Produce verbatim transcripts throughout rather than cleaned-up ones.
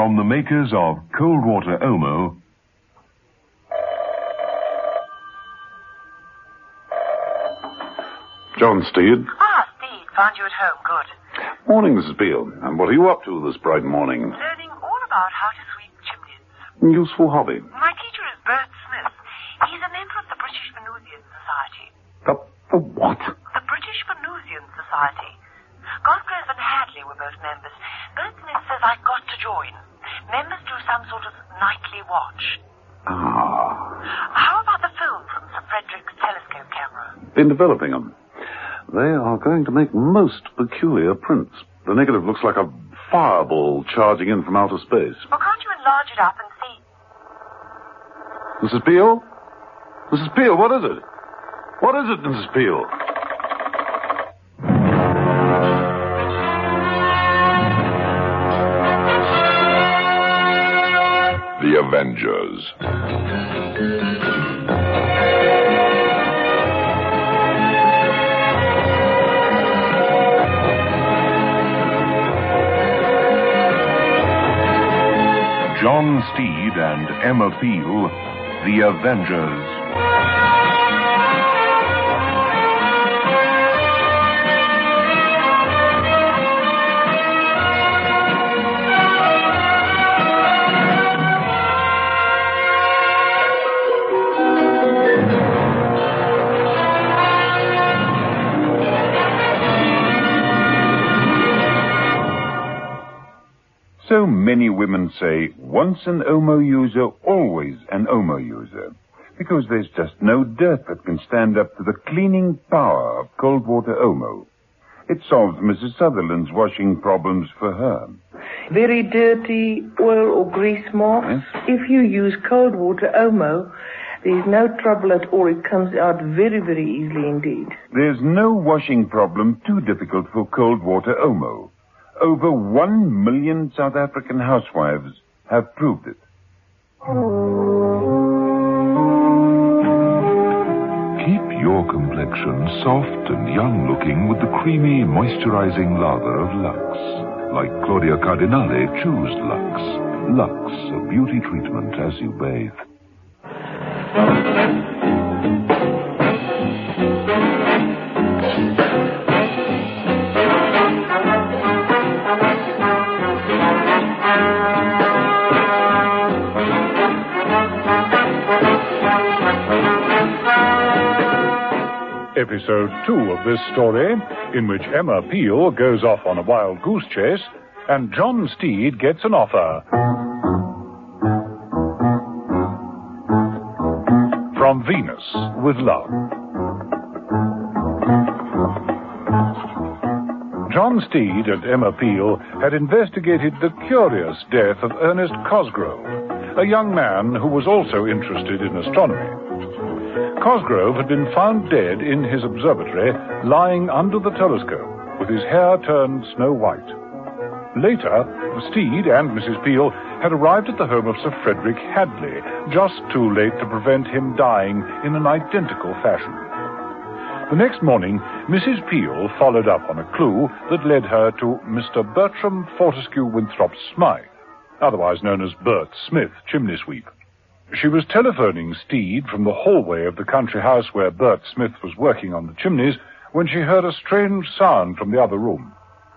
From the makers of Cold Water Omo. John Steed. Ah, Steed, found you at home. Good. Morning, Missus Beale. And what are you up to this bright morning? Learning all about how to sweep chimneys. Useful hobby. My teacher is Bert Smith. He's a member of the British Venusian Society. The, the what? The British Venusian Society. Cosgrove and Hadley were both members. Bert Smith says I've got to join. Members do some sort of nightly watch. Ah. How about the film from Sir Frederick's telescope camera? Been developing them. They are going to make most peculiar prints. The negative looks like a fireball charging in from outer space. Well, can't you enlarge it up and see? Missus Beale? Missus Beale, what is it? What is it, Missus Beale? The Avengers. John Steed and Emma Peel, The Avengers. So many women say, once an Omo user, always an Omo user. Because there's just no dirt that can stand up to the cleaning power of cold water Omo. It solves Missus Sutherland's washing problems for her. Very dirty oil or grease marks. Yes? If you use cold water Omo, there's no trouble at all. It comes out very, very easily indeed. There's no washing problem too difficult for cold water Omo. Over one million South African housewives have proved it. Keep your complexion soft and young-looking with the creamy, moisturizing lather of Lux. Like Claudia Cardinale, choose Lux. Lux, a beauty treatment as you bathe. Episode two of this story, in which Emma Peel goes off on a wild goose chase, and John Steed gets an offer. From Venus, with love. John Steed and Emma Peel had investigated the curious death of Ernest Cosgrove, a young man who was also interested in astronomy. Cosgrove had been found dead in his observatory, lying under the telescope, with his hair turned snow white. Later, Steed and Missus Peel had arrived at the home of Sir Frederick Hadley, just too late to prevent him dying in an identical fashion. The next morning, Missus Peel followed up on a clue that led her to Mister Bertram Fortescue Winthrop Smythe, otherwise known as Bert Smith, chimney sweep. She was telephoning Steed from the hallway of the country house where Bert Smith was working on the chimneys when she heard a strange sound from the other room.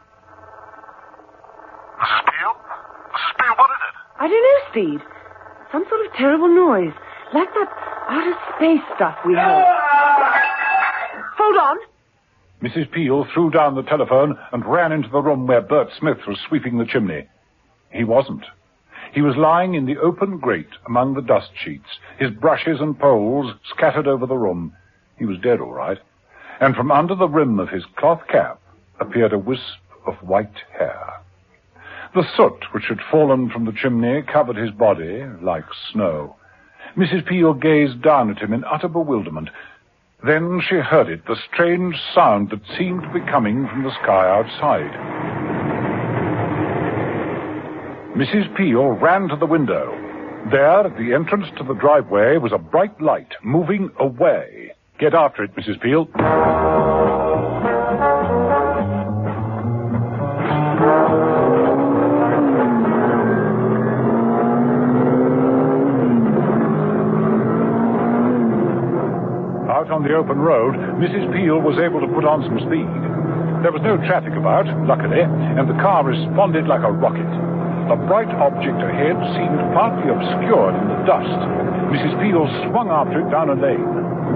Missus Peel? Missus Peel, what is it? I don't know, Steed. Some sort of terrible noise. Like that outer space stuff we heard. Hold on. Missus Peel threw down the telephone and ran into the room where Bert Smith was sweeping the chimney. He wasn't. He was lying in the open grate among the dust sheets, his brushes and poles scattered over the room. He was dead, all right. And from under the rim of his cloth cap appeared a wisp of white hair. The soot which had fallen from the chimney covered his body like snow. Missus Peel gazed down at him in utter bewilderment. Then she heard it, the strange sound that seemed to be coming from the sky outside. Missus Peel ran to the window. There, at the entrance to the driveway, was a bright light moving away. Get after it, Missus Peel. out on the open road, Missus Peel was able to put on some speed. There was no traffic about, luckily, and the car responded like a rocket. A bright object ahead seemed partly obscured in the dust. Missus Peel swung after it down a lane.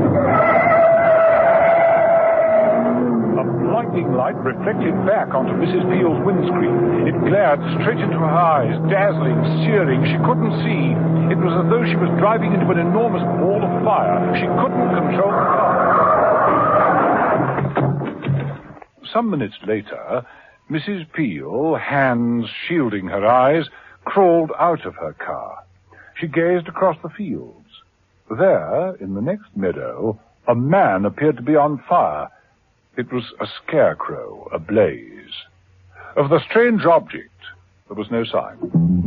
A blinding light reflected back onto Missus Peel's windscreen. It glared straight into her eyes, dazzling, searing. She couldn't see. It was as though she was driving into an enormous ball of fire. She couldn't control the car. Some minutes later, Missus Peel, hands shielding her eyes, crawled out of her car. She gazed across the fields. There, in the next meadow, a man appeared to be on fire. It was a scarecrow, ablaze. Of the strange object, there was no sign.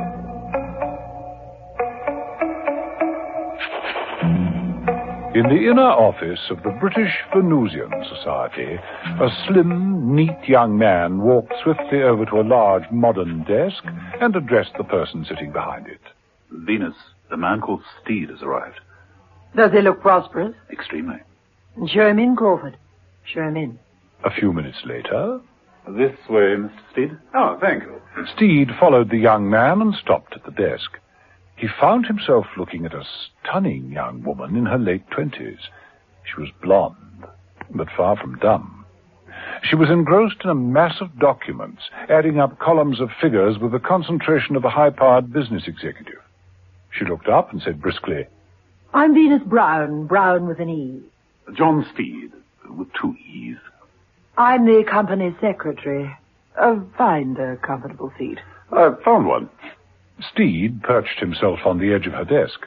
In the inner office of the British Venusian Society, a slim, neat young man walked swiftly over to a large, modern desk and addressed the person sitting behind it. Venus, a man called Steed has arrived. Does he look prosperous? Extremely. Show him in, Crawford. Show him in. A few minutes later... This way, Mister Steed. Oh, thank you. Steed followed the young man and stopped at the desk. He found himself looking at a stunning young woman in her late twenties. She was blonde, but far from dumb. She was engrossed in a mass of documents, adding up columns of figures with the concentration of a high-powered business executive. She looked up and said briskly, I'm Venus Brown, Brown with an E. John Steed, with two E's. I'm the company's secretary. Uh, find a comfortable seat. I found one. Steed perched himself on the edge of her desk.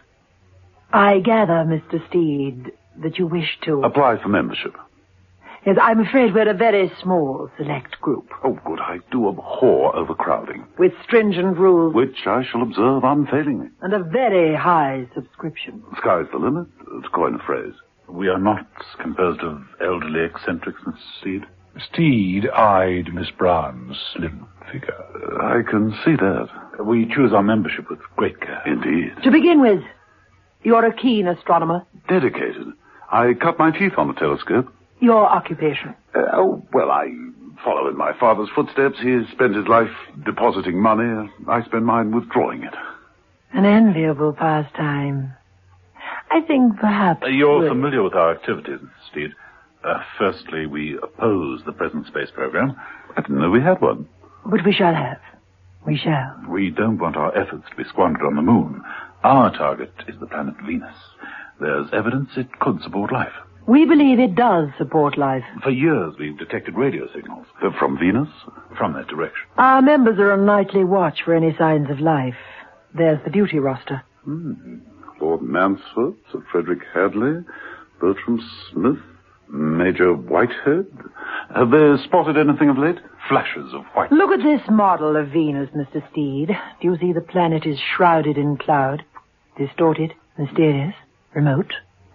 I gather, Mister Steed, that you wish to... Apply for membership. Yes, I'm afraid we're a very small, select group. Oh, good. I do abhor overcrowding. With stringent rules. Which I shall observe unfailingly. And a very high subscription. The sky's the limit, to coin a phrase. We are not composed of elderly eccentrics, Mister Steed. Steed eyed Miss Brown's slim figure. Uh, I can see that. We choose our membership with great care. Indeed. To begin with, you're a keen astronomer. Dedicated. I cut my teeth on the telescope. Your occupation? Uh, oh, well, I follow in my father's footsteps. He has spent his life depositing money. I spend mine withdrawing it. An enviable pastime. I think perhaps... Uh, you're we'll... familiar with our activities, Mister Steed. Uh, firstly, we oppose the present space program. I didn't know we had one. But we shall have. We shall. We don't want our efforts to be squandered on the moon. Our target is the planet Venus. There's evidence it could support life. We believe it does support life. For years, we've detected radio signals. Uh, from Venus? From that direction. Our members are on nightly watch for any signs of life. There's the duty roster. Hmm. Lord Mansford, Sir Frederick Hadley, Bertram Smith, Major Whitehead. Have they spotted anything of late? Flashes of white. Look at this model of Venus, Mister Steed. Do you see the planet is shrouded in cloud? Distorted, mysterious, remote.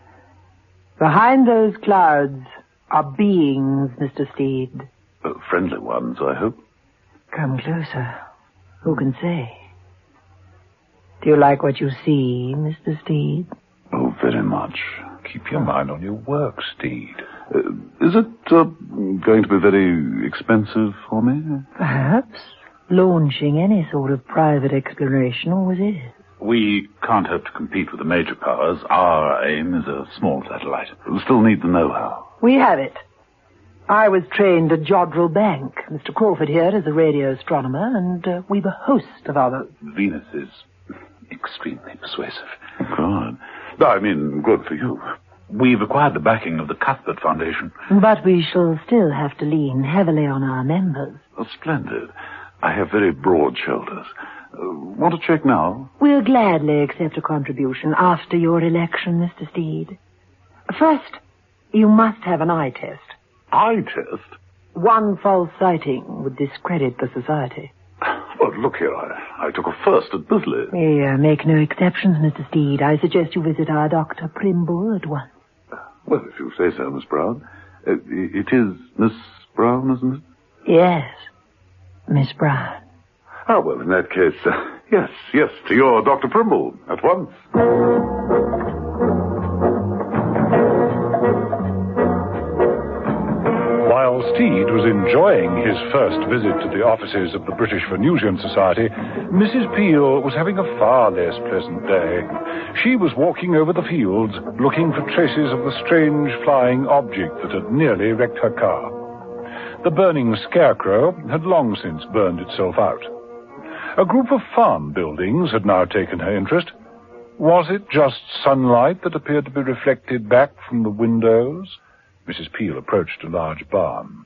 Behind those clouds are beings, Mister Steed. Uh, friendly ones, I hope. Come closer. Who can say? Do you like what you see, Mister Steed? Oh, very much. Keep your mind on your work, Steed. Uh, is it uh, going to be very expensive for me? Perhaps. Launching any sort of private exploration always is. We can't hope to compete with the major powers. Our aim is a small satellite. We still need the know-how. We have it. I was trained at Jodrell Bank. Mister Crawford here is a radio astronomer, and uh, we've a host of other... Venus is extremely persuasive. Good. No, I mean, good for you. We've acquired the backing of the Cuthbert Foundation. But we shall still have to lean heavily on our members. Oh, splendid. I have very broad shoulders. Uh, want to check now? We'll gladly accept a contribution after your election, Mister Steed. First, you must have an eye test. Eye test? One false sighting would discredit the society. Well, look here, I, I took a first at Bisley. We uh, make no exceptions, Mister Steed. I suggest you visit our Doctor Primble at once. Well, if you say so, Miss Brown. Uh, it is Miss Brown, isn't it? Yes, Miss Brown. Oh, well, in that case, uh, yes, yes, to your Doctor Primble, at once. enjoying his first visit to the offices of the British Venusian Society, Missus Peel was having a far less pleasant day. She was walking over the fields, looking for traces of the strange flying object that had nearly wrecked her car. The burning scarecrow had long since burned itself out. A group of farm buildings had now taken her interest. Was it just sunlight that appeared to be reflected back from the windows? Missus Peel approached a large barn.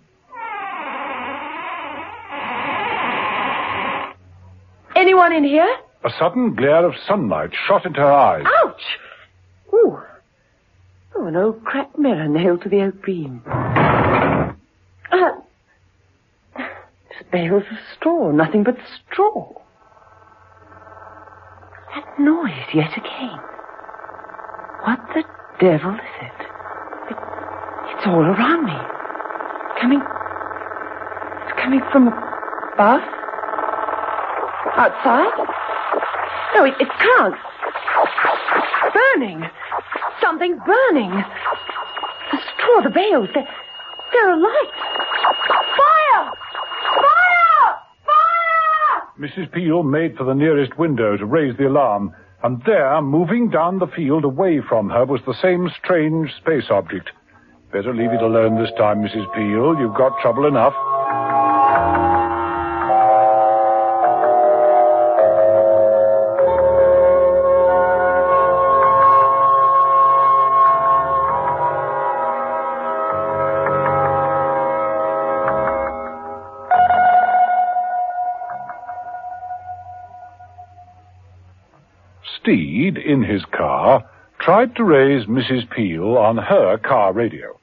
Anyone in here? A sudden glare of sunlight shot into her eyes. Ouch! Ooh. Oh, an old cracked mirror nailed to the oak beam. Uh, just bales of straw, nothing but straw. That noise yet again. What the devil is it? it it's all around me. Coming... It's coming from above? Outside? No, it, it can't. Burning. Something burning. The straw, the bales, they're, they're alight. Fire! Fire! Fire! Missus Peel made for the nearest window to raise the alarm, and there, moving down the field away from her, was the same strange space object. Better leave it alone this time, Missus Peel. You've got trouble enough. Steed, in his car, tried to raise Missus Peel on her car radio.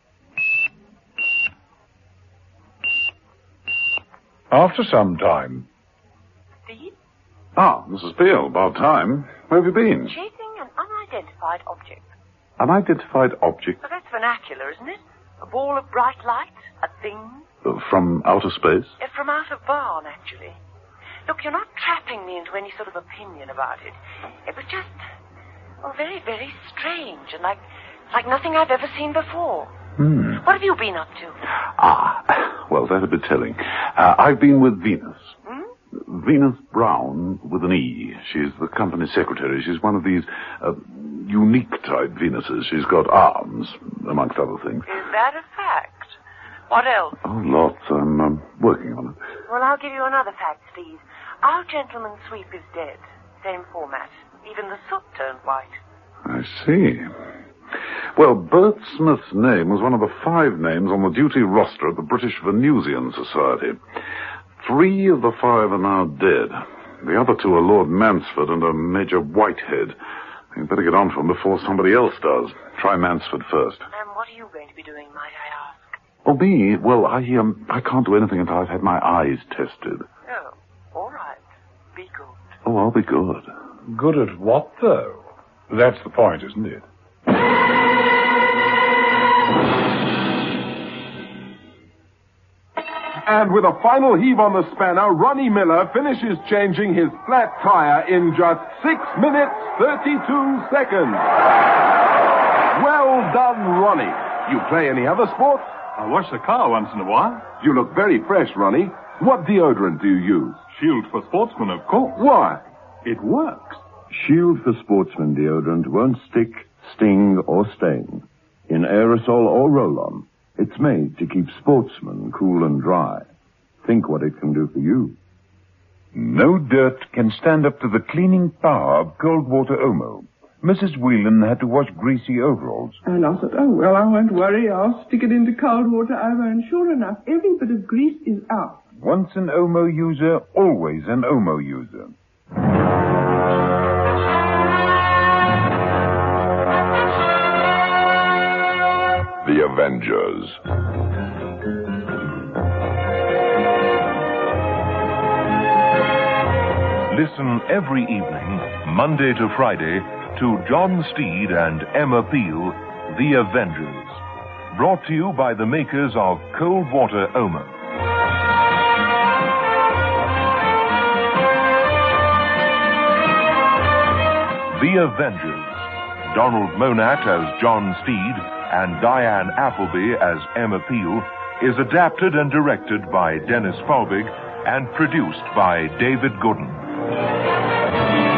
After some time... Steed? Ah, Missus Peel, about time. Where have you been? Chasing an unidentified object. Unidentified object? So that's vernacular, isn't it? A ball of bright light? A thing? Uh, from outer space? Uh, from out of barn, actually. Look, you're not trapping me into any sort of opinion about it. It was just, well, very, very strange and like, like nothing I've ever seen before. Hmm. What have you been up to? Ah, well, that'd be telling. Uh, I've been with Venus. Hmm? Venus Brown with an E. She's the company secretary. She's one of these uh, unique type Venuses. She's got arms, amongst other things. Is that a fact? What else? Oh, lots. I'm um, working on it. Well, I'll give you another fact, Steve. Our gentleman sweep is dead. Same format. Even the soot turned white. I see. Well, Bert Smith's name was one of the five names on the duty roster of the British Venusian Society. Three of the five are now dead. The other two are Lord Mansford and a Major Whitehead. You'd better get on to them before somebody else does. Try Mansford first. And what are you going to be doing, might I ask? Oh, me? Well, I, um, I can't do anything until I've had my eyes tested. Oh, all right. Be good. Oh, I'll be good. Good at what, though? That's the point, isn't it? And with a final heave on the spanner, Ronnie Miller finishes changing his flat tire in just six minutes, thirty-two seconds. Well done, Ronnie. You play any other sport? I wash the car once in a while. You look very fresh, Ronnie. What deodorant do you use? Shield for sportsmen, of course. Why? It works. Shield for Sportsman deodorant won't stick, sting, or stain. In aerosol or roll-on, it's made to keep sportsmen cool and dry. Think what it can do for you. No dirt can stand up to the cleaning power of cold water Omo. Missus Whelan had to wash greasy overalls. And I thought, oh, well, I won't worry. I'll stick it into cold water over, and sure enough, every bit of grease is out. Once an Omo user, always an Omo user. The Avengers. Listen every evening, Monday to Friday, to John Steed and Emma Peel, The Avengers. Brought to you by the makers of Cold Water Omo. The Avengers. Donald Monat as John Steed and Diane Appleby as Emma Peel is adapted and directed by Dennis Falvig and produced by David Gooden.